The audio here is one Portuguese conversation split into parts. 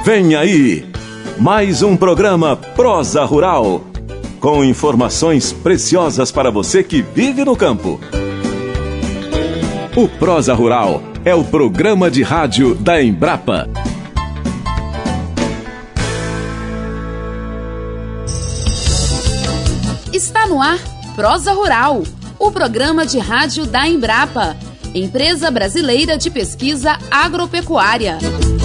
Vem aí, mais um programa Prosa Rural, com informações preciosas para você que vive no campo. O Prosa Rural é o programa de rádio da Embrapa. Está no ar Prosa Rural, o programa de rádio da Embrapa, Empresa Brasileira de Pesquisa Agropecuária.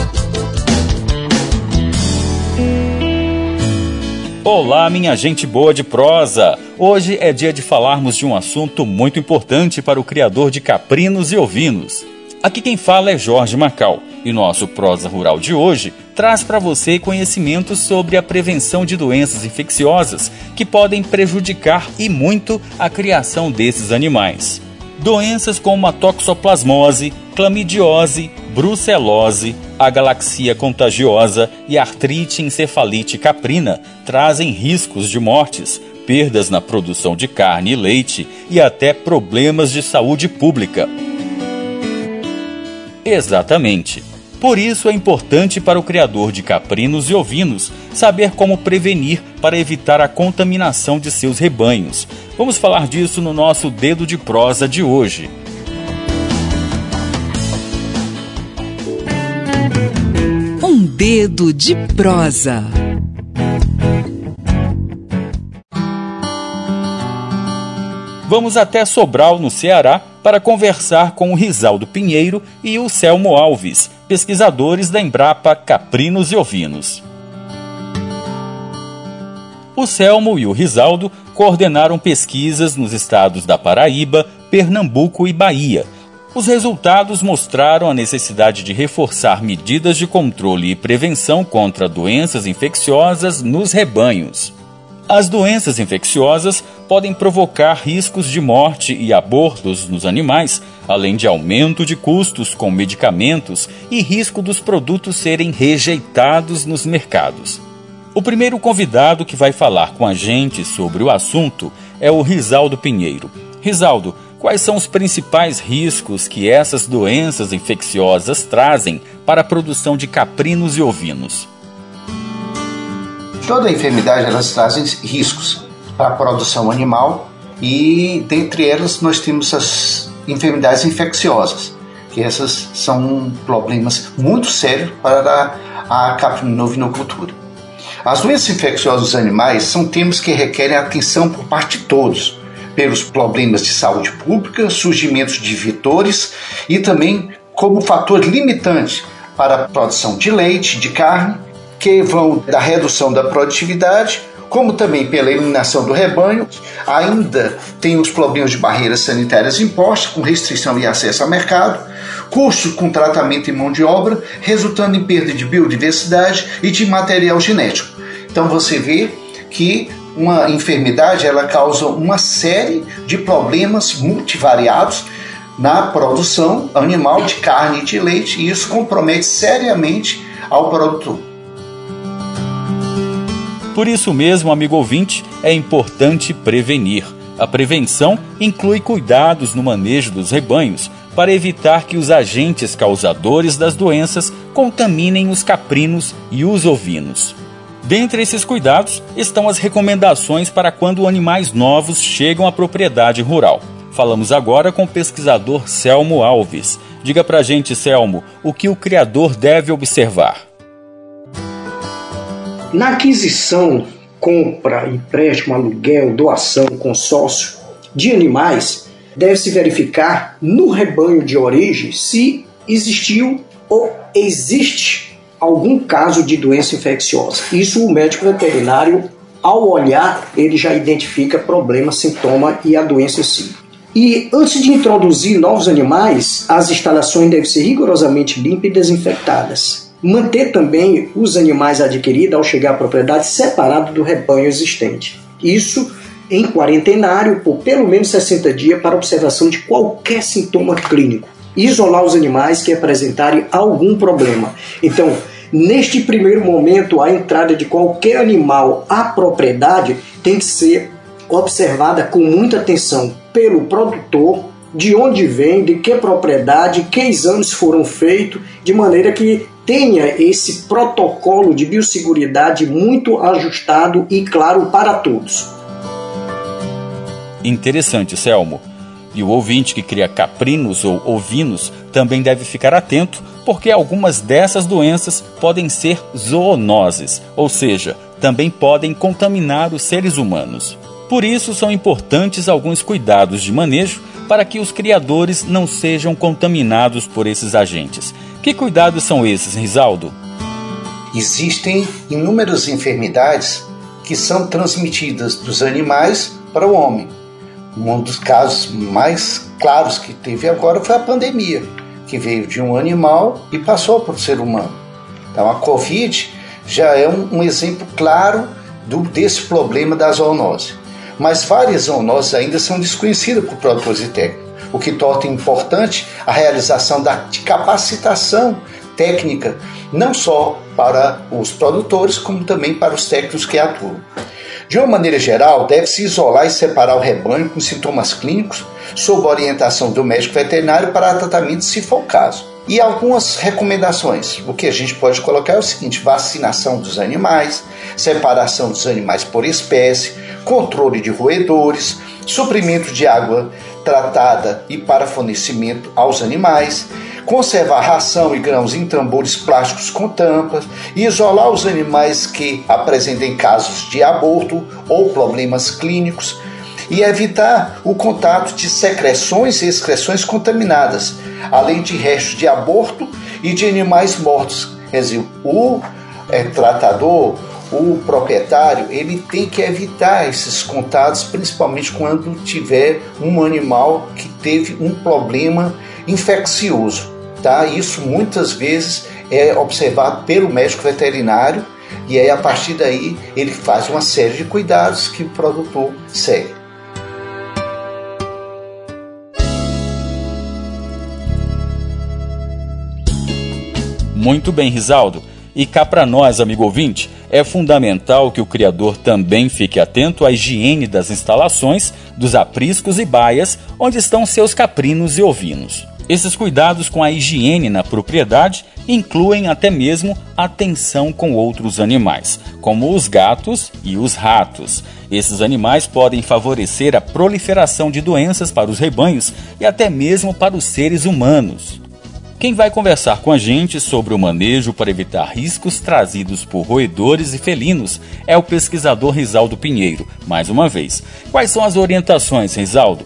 Olá, minha gente boa de prosa! Hoje é dia de falarmos de um assunto muito importante para o criador de caprinos e ovinos. Aqui quem fala é Jorge Macau e nosso Prosa Rural de hoje traz para você conhecimentos sobre a prevenção de doenças infecciosas que podem prejudicar e muito a criação desses animais. Doenças como a toxoplasmose, clamidiose, brucelose, agalaxia contagiosa e artrite encefalite caprina trazem riscos de mortes, perdas na produção de carne e leite e até problemas de saúde pública. Exatamente. Por isso é importante para o criador de caprinos e ovinos saber como prevenir para evitar a contaminação de seus rebanhos. Vamos falar disso no nosso Dedo de Prosa de hoje. Um Dedo de Prosa. Vamos até Sobral, no Ceará, para conversar com o Risaldo Pinheiro e o Selmo Alves, pesquisadores da Embrapa Caprinos e Ovinos. O Selmo e o Risaldo coordenaram pesquisas nos estados da Paraíba, Pernambuco e Bahia. Os resultados mostraram a necessidade de reforçar medidas de controle e prevenção contra doenças infecciosas nos rebanhos. As doenças infecciosas podem provocar riscos de morte e abortos nos animais, além de aumento de custos com medicamentos e risco dos produtos serem rejeitados nos mercados. O primeiro convidado que vai falar com a gente sobre o assunto é o Risaldo Pinheiro. Risaldo, quais são os principais riscos que essas doenças infecciosas trazem para a produção de caprinos e ovinos? Toda enfermidade, elas trazem riscos para a produção animal e, dentre elas, nós temos as enfermidades infecciosas, que essas são problemas muito sérios para a caprino-ovinocultura. As doenças infecciosas dos animais são temas que requerem atenção por parte de todos, pelos problemas de saúde pública, surgimento de vetores e também como fator limitante para a produção de leite, de carne, que vão da redução da produtividade, como também pela eliminação do rebanho. Ainda tem os problemas de barreiras sanitárias impostas, com restrição e acesso ao mercado, custos com tratamento e mão de obra, resultando em perda de biodiversidade e de material genético. Então você vê que uma enfermidade ela causa uma série de problemas multivariados na produção animal de carne e de leite, e isso compromete seriamente ao produtor. Por isso mesmo, amigo ouvinte, é importante prevenir. A prevenção inclui cuidados no manejo dos rebanhos para evitar que os agentes causadores das doenças contaminem os caprinos e os ovinos. Dentre esses cuidados estão as recomendações para quando animais novos chegam à propriedade rural. Falamos agora com o pesquisador Selmo Alves. Diga pra gente, Selmo, o que o criador deve observar? Na aquisição, compra, empréstimo, aluguel, doação, consórcio de animais, deve-se verificar no rebanho de origem se existiu ou existe algum caso de doença infecciosa. Isso o médico veterinário, ao olhar, ele já identifica problema, sintoma e a doença em si. E antes de introduzir novos animais, as instalações devem ser rigorosamente limpas e desinfetadas. Manter também os animais adquiridos ao chegar à propriedade separados do rebanho existente. Isso em quarentenário por pelo menos 60 dias para observação de qualquer sintoma clínico. Isolar os animais que apresentarem algum problema. Então, neste primeiro momento, a entrada de qualquer animal à propriedade tem que ser observada com muita atenção pelo produtor, de onde vem, de que propriedade, que exames foram feitos, de maneira que tenha esse protocolo de biosseguridade muito ajustado e claro para todos. Interessante, Selmo. E o ouvinte que cria caprinos ou ovinos também deve ficar atento, porque algumas dessas doenças podem ser zoonoses, ou seja, também podem contaminar os seres humanos. Por isso, são importantes alguns cuidados de manejo para que os criadores não sejam contaminados por esses agentes. Que cuidados são esses, Risaldo? Existem inúmeras enfermidades que são transmitidas dos animais para o homem. Um dos casos mais claros que teve agora foi a pandemia, que veio de um animal e passou para o ser humano. Então a Covid já é um exemplo claro desse problema da zoonose. Mas várias zoonoses ainda são desconhecidas por produtores e técnicos, o que torna importante a realização de capacitação técnica, não só para os produtores, como também para os técnicos que atuam. De uma maneira geral, deve-se isolar e separar o rebanho com sintomas clínicos sob a orientação do médico veterinário para tratamento, se for o caso. E algumas recomendações. O que a gente pode colocar é o seguinte: vacinação dos animais, separação dos animais por espécie, controle de roedores, suprimento de água tratada e para fornecimento aos animais, conservar ração e grãos em tambores plásticos com tampas, e isolar os animais que apresentem casos de aborto ou problemas clínicos, e evitar o contato de secreções e excreções contaminadas, além de restos de aborto e de animais mortos. Quer dizer, o tratador, o proprietário, ele tem que evitar esses contatos, principalmente quando tiver um animal que teve um problema infeccioso. Tá? Isso muitas vezes é observado pelo médico veterinário, e aí a partir daí ele faz uma série de cuidados que o produtor segue. Muito bem, Risaldo. E cá para nós, amigo ouvinte, é fundamental que o criador também fique atento à higiene das instalações, dos apriscos e baias onde estão seus caprinos e ovinos. Esses cuidados com a higiene na propriedade incluem até mesmo atenção com outros animais, como os gatos e os ratos. Esses animais podem favorecer a proliferação de doenças para os rebanhos e até mesmo para os seres humanos. Quem vai conversar com a gente sobre o manejo para evitar riscos trazidos por roedores e felinos é o pesquisador Risaldo Pinheiro. Mais uma vez, quais são as orientações, Risaldo?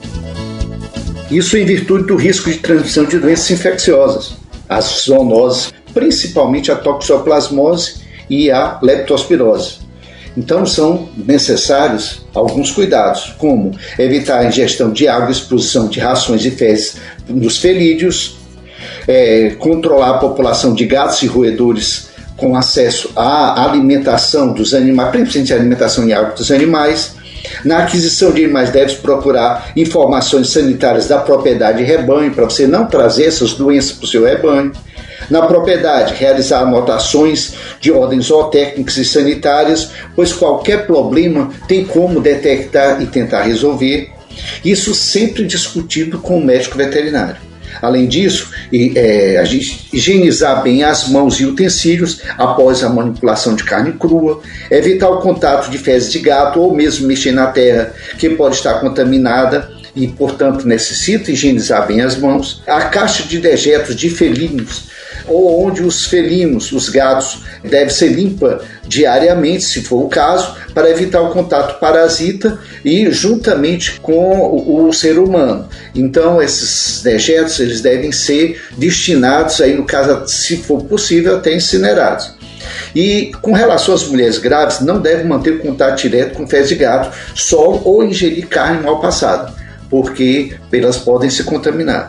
Isso em virtude do risco de transmissão de doenças infecciosas, as zoonoses, principalmente a toxoplasmose e a leptospirose. Então são necessários alguns cuidados, como evitar a ingestão de água e exposição de rações e fezes nos felídeos, controlar a população de gatos e roedores com acesso à alimentação dos animais, principalmente a alimentação e água dos animais. Na aquisição de animais, deve procurar informações sanitárias da propriedade e rebanho, para você não trazer essas doenças para o seu rebanho. Na propriedade, realizar anotações de ordens zootécnicas e sanitárias, pois qualquer problema tem como detectar e tentar resolver. Isso sempre discutido com o médico veterinário. Além disso, a gente higienizar bem as mãos e utensílios após a manipulação de carne crua, evitar o contato de fezes de gato ou mesmo mexer na terra que pode estar contaminada e, portanto, necessita higienizar bem as mãos. A caixa de dejetos de felinos, ou onde os felinos, os gatos, deve ser limpa diariamente, se for o caso, para evitar o contato parasita e juntamente com o ser humano. Então, esses dejetos eles devem ser destinados, aí, no caso, se for possível, até incinerados. E com relação às mulheres grávidas, não devem manter contato direto com fezes de gato, só ou ingerir carne mal passada, porque elas podem se contaminar.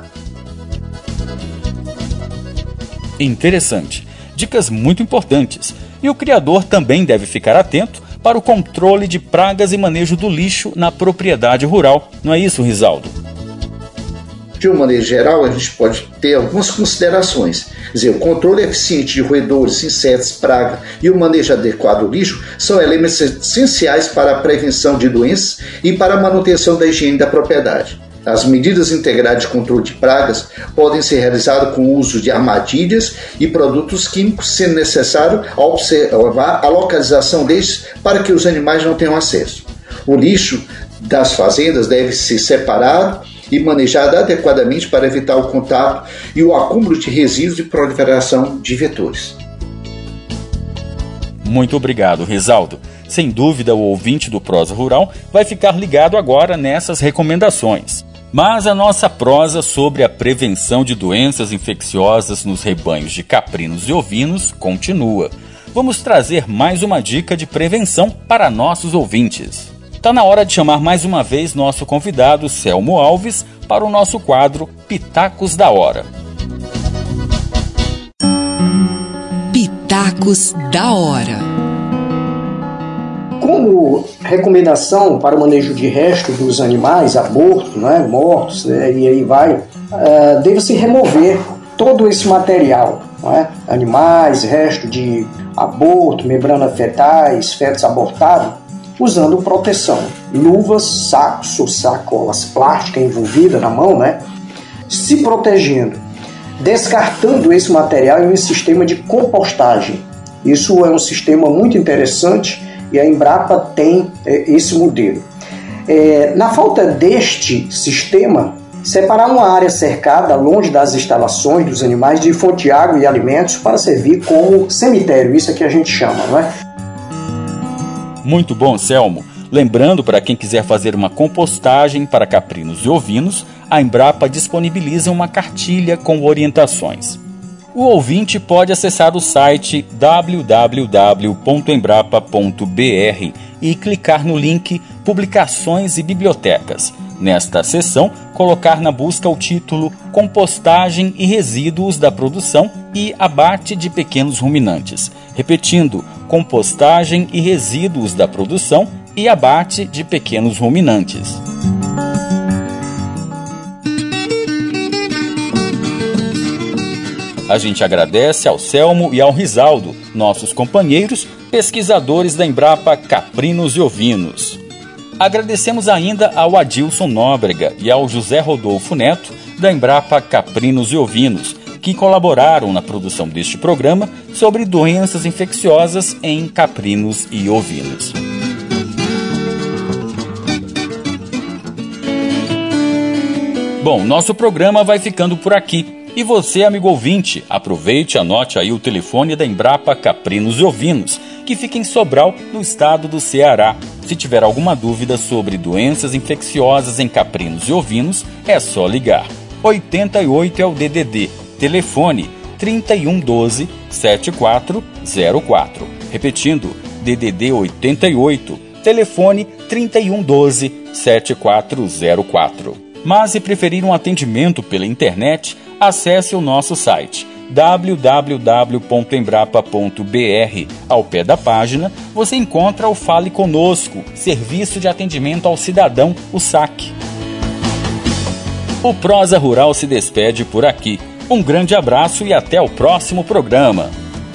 Interessante. Dicas muito importantes. E o criador também deve ficar atento para o controle de pragas e manejo do lixo na propriedade rural. Não é isso, Risaldo? De uma maneira geral, a gente pode ter algumas considerações. Quer dizer, o controle eficiente de roedores, insetos, praga e o manejo adequado do lixo são elementos essenciais para a prevenção de doenças e para a manutenção da higiene da propriedade. As medidas integradas de controle de pragas podem ser realizadas com o uso de armadilhas e produtos químicos, sendo necessário observar a localização destes para que os animais não tenham acesso. O lixo das fazendas deve ser separado e manejado adequadamente para evitar o contato e o acúmulo de resíduos e proliferação de vetores. Muito obrigado, Risaldo. Sem dúvida, o ouvinte do Prosa Rural vai ficar ligado agora nessas recomendações. Mas a nossa prosa sobre a prevenção de doenças infecciosas nos rebanhos de caprinos e ovinos continua. Vamos trazer mais uma dica de prevenção para nossos ouvintes. Está na hora de chamar mais uma vez nosso convidado, Selmo Alves, para o nosso quadro Pitacos da Hora. Pitacos da Hora. Como recomendação para o manejo de restos dos animais, abortos, mortos, e aí vai, deve-se remover todo esse material, animais, resto de aborto, membrana fetais, fetos abortados, usando proteção, luvas, sacos ou sacolas plásticas envolvidas na mão, se protegendo, descartando esse material em um sistema de compostagem. Isso é um sistema muito interessante e a Embrapa tem esse modelo. Na falta deste sistema, separar uma área cercada longe das instalações dos animais de fonte de água e alimentos para servir como cemitério, isso é que a gente chama, não é? Muito bom, Selmo. Lembrando, para quem quiser fazer uma compostagem para caprinos e ovinos, a Embrapa disponibiliza uma cartilha com orientações. O ouvinte pode acessar o site www.embrapa.br e clicar no link Publicações e Bibliotecas. Nesta seção, colocar na busca o título Compostagem e Resíduos da Produção e Abate de Pequenos Ruminantes. Repetindo, Compostagem e Resíduos da Produção e Abate de Pequenos Ruminantes. A gente agradece ao Selmo e ao Risaldo, nossos companheiros, pesquisadores da Embrapa Caprinos e Ovinos. Agradecemos ainda ao Adilson Nóbrega e ao José Rodolfo Neto, da Embrapa Caprinos e Ovinos, que colaboraram na produção deste programa sobre doenças infecciosas em caprinos e ovinos. Bom, nosso programa vai ficando por aqui. E você, amigo ouvinte, aproveite e anote aí o telefone da Embrapa Caprinos e Ovinos, que fica em Sobral, no estado do Ceará. Se tiver alguma dúvida sobre doenças infecciosas em caprinos e ovinos, é só ligar. 88 é o DDD, telefone 3112-7404. Repetindo, DDD 88, telefone 3112-7404. Mas se preferir um atendimento pela internet, acesse o nosso site www.embrapa.br. Ao pé da página, você encontra o Fale Conosco, Serviço de Atendimento ao Cidadão, o SAC. O Prosa Rural se despede por aqui. Um grande abraço e até o próximo programa.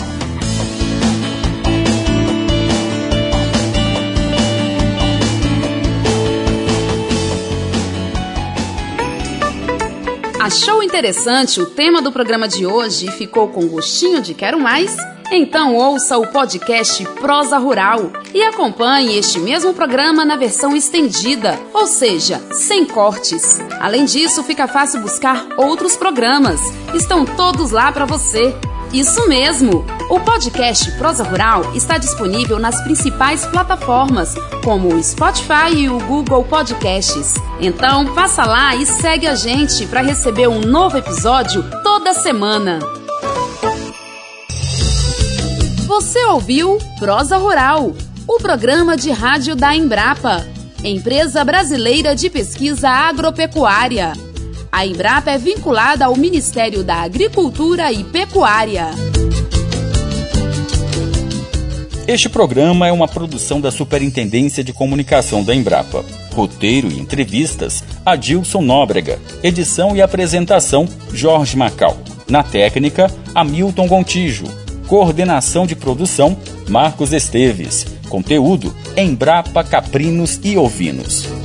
Achou interessante o tema do programa de hoje e ficou com gostinho de quero mais? Então ouça o podcast Prosa Rural e acompanhe este mesmo programa na versão estendida, ou seja, sem cortes. Além disso, fica fácil buscar outros programas. Estão todos lá para você. Isso mesmo! O podcast Prosa Rural está disponível nas principais plataformas, como o Spotify e o Google Podcasts. Então, passa lá e segue a gente para receber um novo episódio toda semana. Você ouviu Prosa Rural, o programa de rádio da Embrapa, Empresa Brasileira de Pesquisa Agropecuária. A Embrapa é vinculada ao Ministério da Agricultura e Pecuária. Este programa é uma produção da Superintendência de Comunicação da Embrapa. Roteiro e entrevistas, Adilson Nóbrega. Edição e apresentação, Jorge Macau. Na técnica, Hamilton Gontijo. Coordenação de produção, Marcos Esteves. Conteúdo, Embrapa Caprinos e Ovinos.